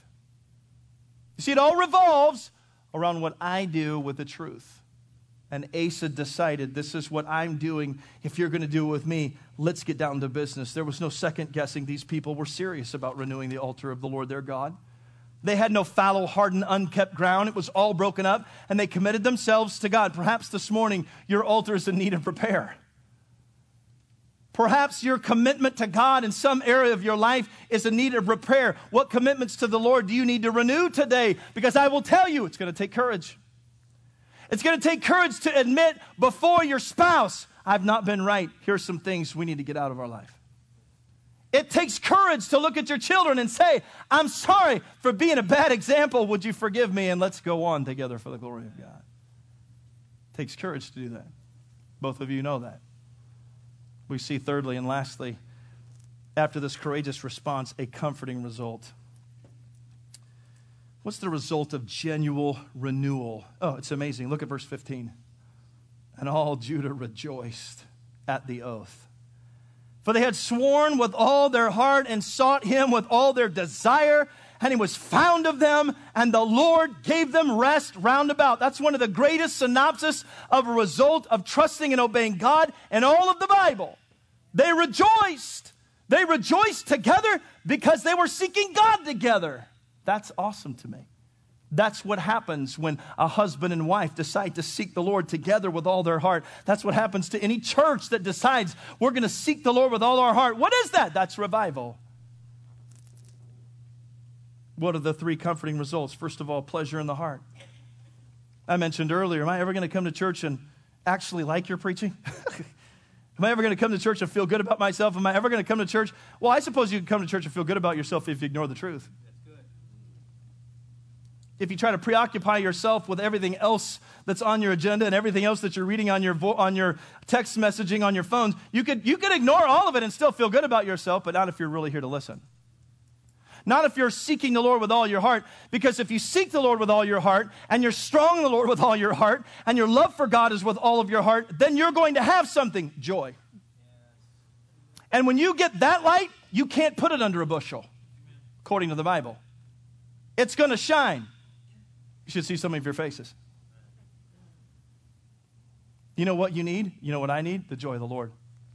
You see, it all revolves around what I do with the truth. And Asa decided, this is what I'm doing. If you're going to do it with me, let's get down to business. There was no second guessing. These people were serious about renewing the altar of the Lord their God. They had no fallow, hardened, unkept ground. It was all broken up, and they committed themselves to God. Perhaps this morning, your altar is in need of repair. Perhaps your commitment to God in some area of your life is in need of repair. What commitments to the Lord do you need to renew today? Because I will tell you, it's going to take courage. It's going to take courage to admit before your spouse, I've not been right. Here's some things we need to get out of our life. It takes courage to look at your children and say, I'm sorry for being a bad example. Would you forgive me? And let's go on together for the glory of God. It takes courage to do that. Both of you know that. We see thirdly and lastly, after this courageous response, a comforting result. What's the result of genuine renewal? Oh, it's amazing. Look at verse 15. And all Judah rejoiced at the oath. For they had sworn with all their heart and sought Him with all their desire, and He was found of them, and the Lord gave them rest round about. That's one of the greatest synopsis of a result of trusting and obeying God in all of the Bible. They rejoiced. They rejoiced together because they were seeking God together. That's awesome to me. That's what happens when a husband and wife decide to seek the Lord together with all their heart. That's what happens to any church that decides we're going to seek the Lord with all our heart. What is that? That's revival. What are the 3 comforting results? First of all, pleasure in the heart. I mentioned earlier, am I ever going to come to church and actually like your preaching? Am I ever going to come to church and feel good about myself? Am I ever going to come to church? Well, I suppose you can come to church and feel good about yourself if you ignore the truth. if you try to preoccupy yourself with everything else that's on your agenda and everything else that you're reading on your text messaging on your phones, you could ignore all of it and still feel good about yourself, but not if you're really here to listen. Not if you're seeking the Lord with all your heart, because if you seek the Lord with all your heart, and you're strong in the Lord with all your heart, and your love for God is with all of your heart, then you're going to have something, joy. And when you get that light, you can't put it under a bushel, according to the Bible. It's going to shine. You should see some of your faces. You know what you need? You know what I need? The joy of the Lord.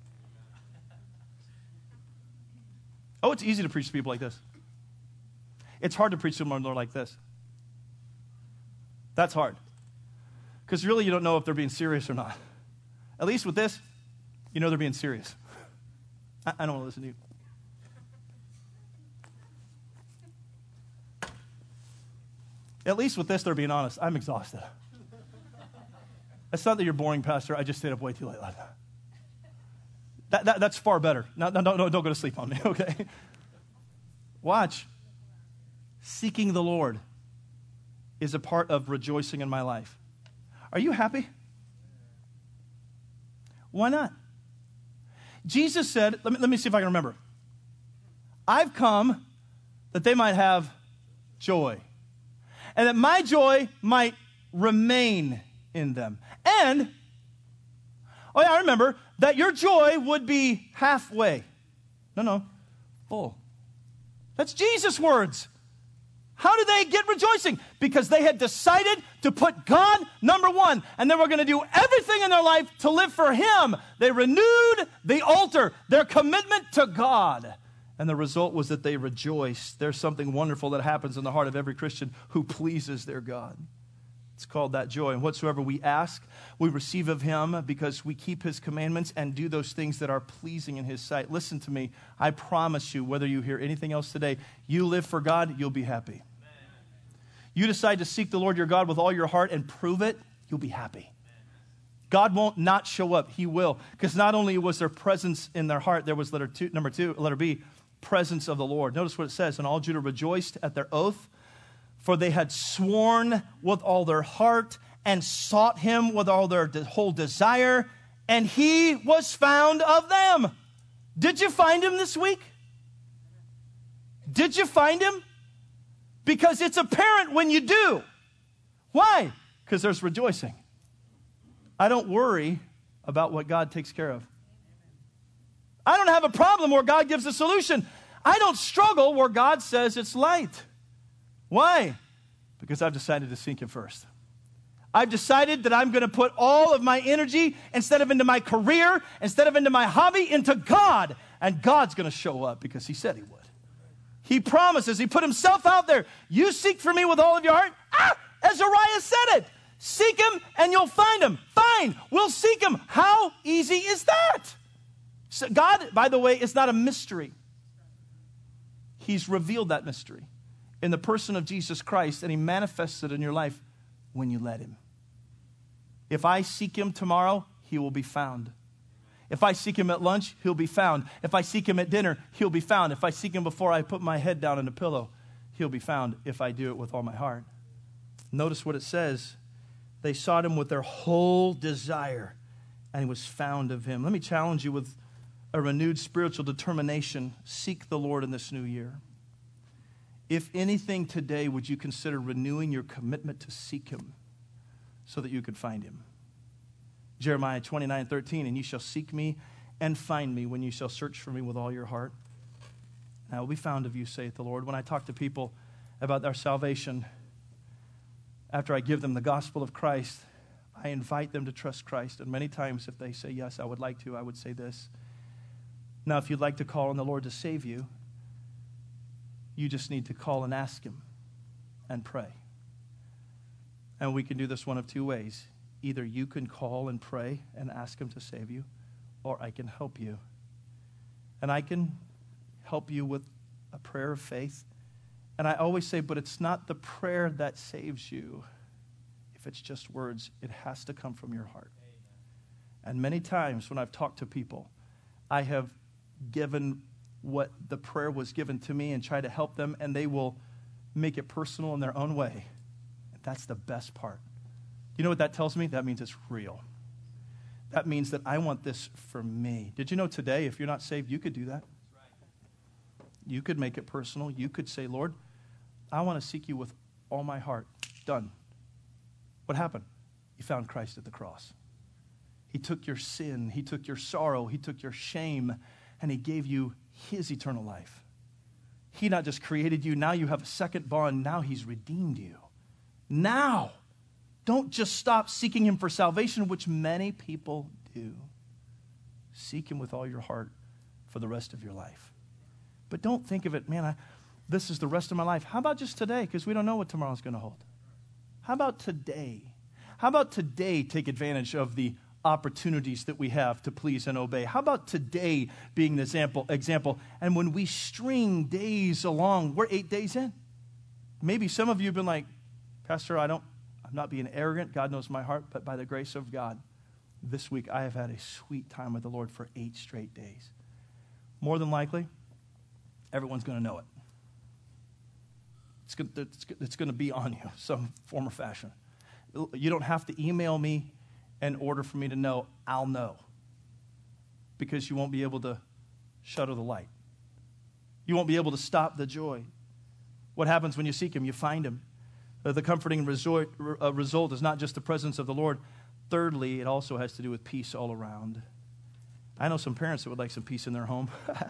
Oh, it's easy to preach to people like this. It's hard to preach to them like this. That's hard. Because really you don't know if they're being serious or not. At least with this, you know they're being serious. I don't want to listen to you. At least with this, they're being honest. I'm exhausted. It's not that you're boring, Pastor. I just stayed up way too late last night. That's far better. No, don't go to sleep on me, okay? Watch. Seeking the Lord is a part of rejoicing in my life. Are you happy? Why not? Jesus said, let me see if I can remember. I've come that they might have joy, and that my joy might remain in them. And, I remember, that your joy would be halfway. No, full. That's Jesus' words. How did they get rejoicing? Because they had decided to put God number one, and they were going to do everything in their life to live for Him. They renewed the altar, their commitment to God. And the result was that they rejoiced. There's something wonderful that happens in the heart of every Christian who pleases their God. It's called that joy. And whatsoever we ask, we receive of Him because we keep His commandments and do those things that are pleasing in His sight. Listen to me. I promise you, whether you hear anything else today, you live for God, you'll be happy. You decide to seek the Lord your God with all your heart and prove it, you'll be happy. God won't not show up. He will. Because not only was there presence in their heart, there was letter B, presence of the Lord. Notice what it says. And all Judah rejoiced at their oath, for they had sworn with all their heart and sought Him with all their whole desire, and He was found of them. Did you find Him this week? Did you find Him? Because it's apparent when you do. Why? Because there's rejoicing. I don't worry about what God takes care of. I don't have a problem where God gives a solution. I don't struggle where God says it's light. Why? Because I've decided to seek Him first. I've decided that I'm going to put all of my energy, instead of into my career, instead of into my hobby, into God. And God's going to show up because He said He would. He promises. He put Himself out there. You seek for me with all of your heart. Azariah said it. Seek Him and you'll find Him. Fine, we'll seek Him. How easy is that? So God, by the way, is not a mystery. He's revealed that mystery in the person of Jesus Christ, and He manifests it in your life when you let Him. If I seek Him tomorrow, He will be found. If I seek Him at lunch, He'll be found. If I seek Him at dinner, He'll be found. If I seek Him before I put my head down in a pillow, He'll be found if I do it with all my heart. Notice what it says. They sought Him with their whole desire, and He was found of Him. Let me challenge you with a renewed spiritual determination. Seek the Lord in this new year. If anything today, would you consider renewing your commitment to seek Him so that you could find Him? Jeremiah 29:13, and ye shall seek me and find me when you shall search for me with all your heart. And I will be found of you, saith the Lord. When I talk to people about their salvation, after I give them the gospel of Christ, I invite them to trust Christ. And many times if they say, yes, I would like to, I would say this. Now, if you'd like to call on the Lord to save you, you just need to call and ask Him and pray. And we can do this one of two ways. Either you can call and pray and ask Him to save you, or I can help you. And I can help you with a prayer of faith. And I always say, but it's not the prayer that saves you. If it's just words, it has to come from your heart. And many times when I've talked to people, I have given what the prayer was given to me and try to help them, and they will make it personal in their own way. That's the best part. You know what that tells me? That means it's real. That means that I want this for me. Did you know today, if you're not saved, you could do that? You could make it personal. You could say, Lord, I want to seek you with all my heart. Done. What happened? You found Christ at the cross. He took your sin. He took your sorrow. He took your shame. And he gave you his eternal life. He not just created you. Now you have a second bond. Now he's redeemed you. Now. Don't just stop seeking him for salvation, which many people do. Seek him with all your heart for the rest of your life. But don't think of it, man, this is the rest of my life. How about just today? Because we don't know what tomorrow's going to hold. How about today? How about today take advantage of the opportunities that we have to please and obey? How about today being an example? And when we string days along, we're 8 days in. Maybe some of you have been like, Pastor, I'm not being arrogant. God knows my heart. But by the grace of God, this week I have had a sweet time with the Lord for 8 straight days. More than likely, everyone's going to know it. It's going to be on you, some form or fashion. You don't have to email me in order for me to know. I'll know. Because you won't be able to shutter the light. You won't be able to stop the joy. What happens when you seek him? You find him. The comforting result is not just the presence of the Lord. Thirdly, it also has to do with peace all around. I know some parents that would like some peace in their home.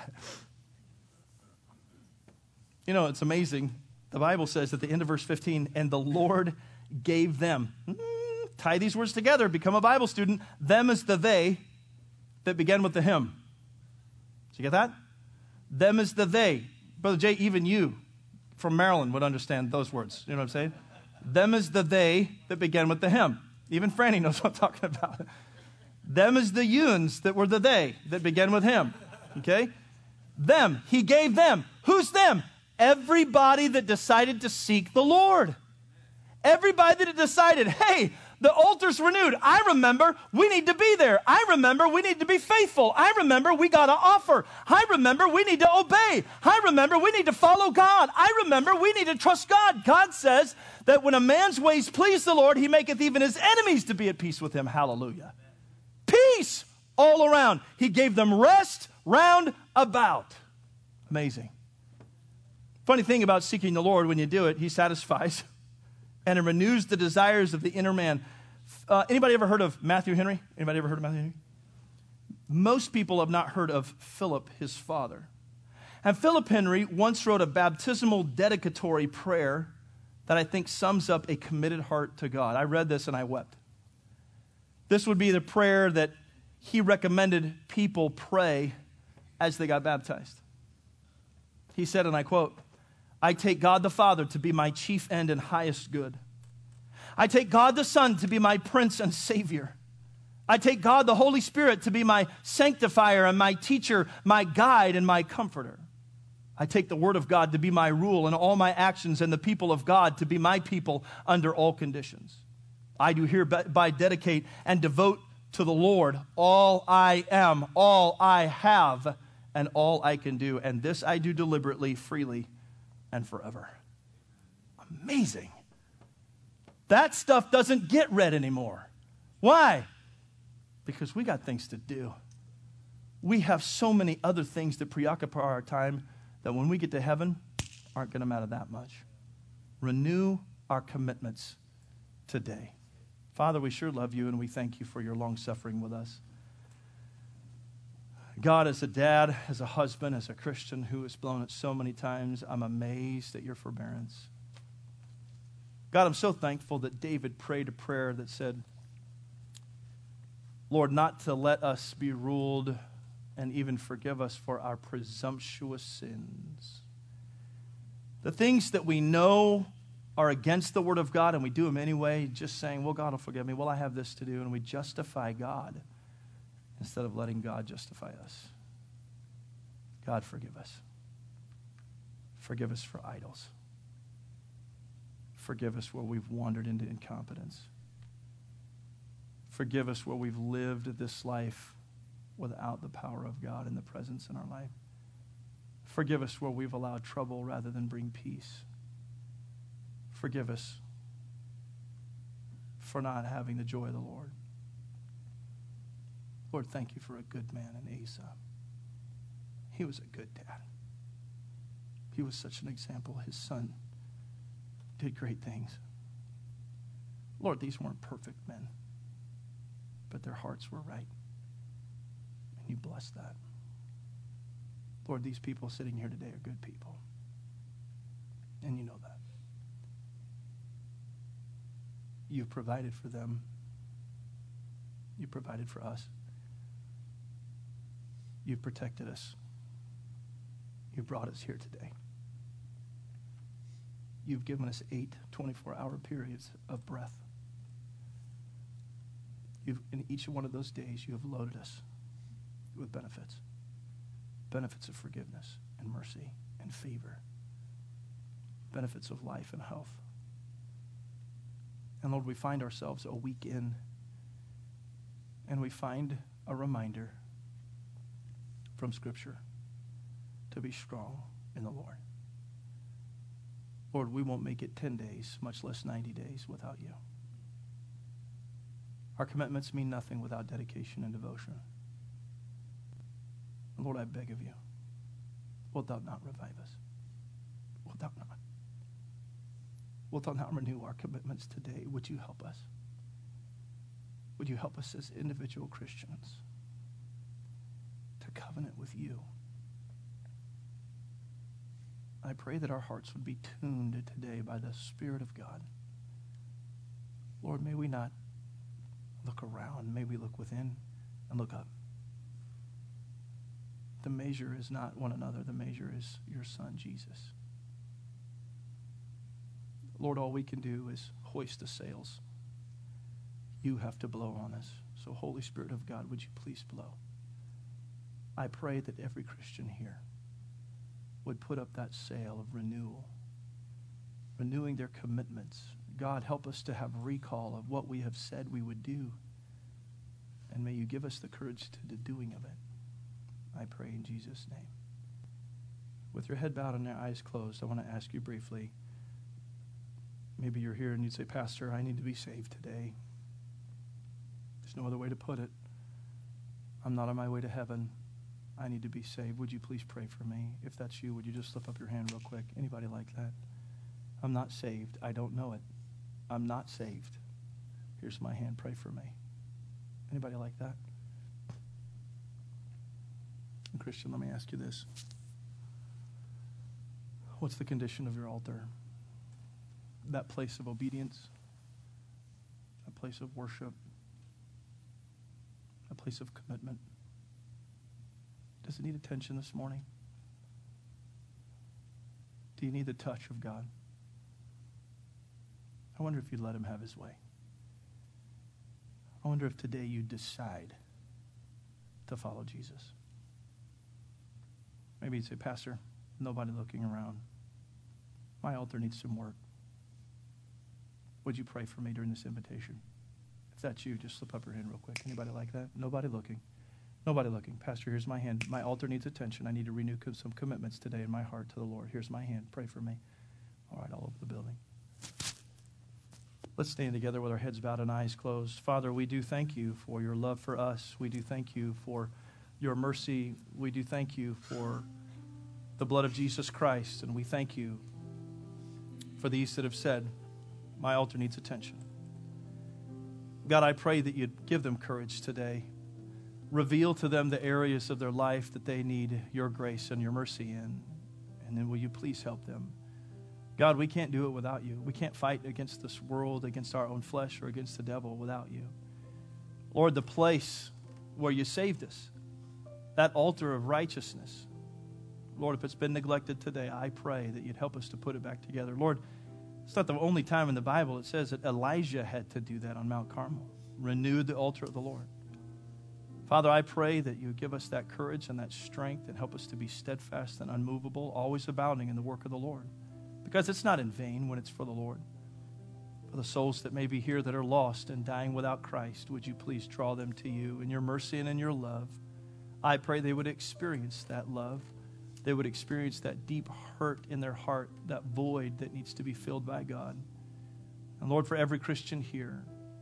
You know, it's amazing. The Bible says at the end of verse 15, and the Lord gave them. Tie these words together. Become a Bible student. Them is the they that began with the him. Did you get that? Them is the they. Brother Jay, even you from Maryland would understand those words. You know what I'm saying? Them is the they that began with the him. Even Franny knows what I'm talking about. Them is the yuns that were the they that began with him. Okay? Them. He gave them. Who's them? Everybody that decided to seek the Lord. Everybody that decided, hey, the altar's renewed. I remember we need to be there. I remember we need to be faithful. I remember we got to offer. I remember we need to obey. I remember we need to follow God. I remember we need to trust God. God says that when a man's ways please the Lord, he maketh even his enemies to be at peace with him. Hallelujah. Peace all around. He gave them rest round about. Amazing. Funny thing about seeking the Lord, when you do it, he satisfies and it renews the desires of the inner man. Anybody ever heard of Matthew Henry? Anybody ever heard of Matthew Henry? Most people have not heard of Philip, his father. And Philip Henry once wrote a baptismal dedicatory prayer that I think sums up a committed heart to God. I read this and I wept. This would be the prayer that he recommended people pray as they got baptized. He said, and I quote, I take God the Father to be my chief end and highest good. I take God the Son to be my Prince and Savior. I take God the Holy Spirit to be my sanctifier and my teacher, my guide and my comforter. I take the Word of God to be my rule in all my actions and the people of God to be my people under all conditions. I do hereby dedicate and devote to the Lord all I am, all I have, and all I can do. And this I do deliberately, freely, and forever. Amazing. That stuff doesn't get read anymore. Why? Because we got things to do. We have so many other things that preoccupy our time that when we get to heaven, aren't going to matter that much. Renew our commitments today. Father, we sure love you and we thank you for your long suffering with us. God, as a dad, as a husband, as a Christian who has blown it so many times, I'm amazed at your forbearance. God, I'm so thankful that David prayed a prayer that said, Lord, not to let us be ruled and even forgive us for our presumptuous sins. The things that we know are against the Word of God and we do them anyway, just saying, well, God will forgive me. Well, I have this to do. And we justify God instead of letting God justify us. God, forgive us. Forgive us for idols. Forgive us where we've wandered into incompetence. Forgive us where we've lived this life without the power of God and the presence in our life. Forgive us where we've allowed trouble rather than bring peace. Forgive us for not having the joy of the Lord. Lord, thank you for a good man in Asa. He was a good dad. He was such an example. His son did great things. Lord, these weren't perfect men, but their hearts were right. And you blessed that. Lord, these people sitting here today are good people. And you know that. You've provided for them. You provided for us. You've protected us. You brought us here today. You've given us 8 24-hour periods of breath. In each one of those days, you have loaded us with benefits. Benefits of forgiveness and mercy and favor. Benefits of life and health. And Lord, we find ourselves a week in, and we find a reminder from Scripture to be strong in the Lord. Lord, we won't make it 10 days, much less 90 days without you. Our commitments mean nothing without dedication and devotion. And Lord, I beg of you, wilt thou not revive us? Wilt thou not? Wilt thou not renew our commitments today? Would you help us? Would you help us as individual Christians to covenant with you? I pray that our hearts would be tuned today by the Spirit of God. Lord, may we not look around. May we look within and look up. The measure is not one another. The measure is your Son, Jesus. Lord, all we can do is hoist the sails. You have to blow on us. So, Holy Spirit of God, would you please blow? I pray that every Christian here would put up that sail of renewal, renewing their commitments. God, help us to have recall of what we have said we would do. And may you give us the courage to the doing of it. I pray in Jesus' name. With your head bowed and your eyes closed, I want to ask you briefly. Maybe you're here and you'd say, Pastor, I need to be saved today. There's no other way to put it. I'm not on my way to heaven. I need to be saved. Would you please pray for me? If that's you, would you just slip up your hand real quick? Anybody like that? I'm not saved. I don't know it. I'm not saved. Here's my hand. Pray for me. Anybody like that? And Christian, let me ask you this. What's the condition of your altar? That place of obedience, a place of worship, a place of commitment. Does it need attention this morning? Do you need the touch of God? I wonder if you'd let him have his way. I wonder if today you decide to follow Jesus. Maybe you'd say, Pastor, nobody looking around. My altar needs some work. Would you pray for me during this invitation? If that's you, just slip up your hand real quick. Anybody like that? Nobody looking. Nobody looking. Pastor, here's my hand. My altar needs attention. I need to renew some commitments today in my heart to the Lord. Here's my hand. Pray for me. All right, all over the building. Let's stand together with our heads bowed and eyes closed. Father, we do thank you for your love for us. We do thank you for your mercy. We do thank you for the blood of Jesus Christ. And we thank you for these that have said, my altar needs attention. God, I pray that you'd give them courage today. Reveal to them the areas of their life that they need your grace and your mercy in. And then will you please help them? God, we can't do it without you. We can't fight against this world, against our own flesh, or against the devil without you. Lord, the place where you saved us, that altar of righteousness, Lord, if it's been neglected today, I pray that you'd help us to put it back together. Lord, it's not the only time in the Bible it says that Elijah had to do that on Mount Carmel, renewed the altar of the Lord. Father, I pray that you give us that courage and that strength and help us to be steadfast and unmovable, always abounding in the work of the Lord. Because it's not in vain when it's for the Lord. For the souls that may be here that are lost and dying without Christ, would you please draw them to you in your mercy and in your love. I pray they would experience that love. They would experience that deep hurt in their heart, that void that needs to be filled by God. And Lord, for every Christian here,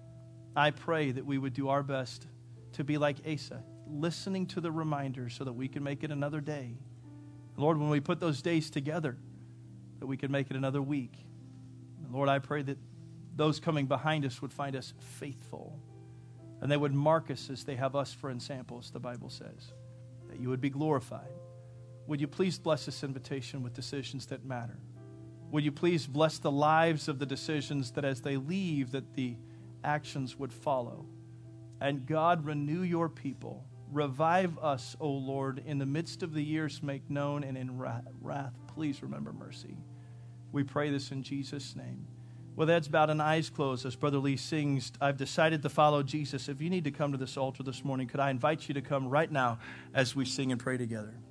I pray that we would do our best to be like Asa, listening to the reminders so that we can make it another day. Lord, when we put those days together, that we can make it another week. And Lord, I pray that those coming behind us would find us faithful, and they would mark us as they have us for ensamples, the Bible says, that you would be glorified. Would you please bless this invitation with decisions that matter? Would you please bless the lives of the decisions that as they leave, that the actions would follow? And God, renew your people. Revive us, O Lord, in the midst of the years make known, and in wrath, please remember mercy. We pray this in Jesus' name. With heads bowed and eyes closed, as Brother Lee sings, I've decided to follow Jesus. If you need to come to this altar this morning, could I invite you to come right now as we sing and pray together?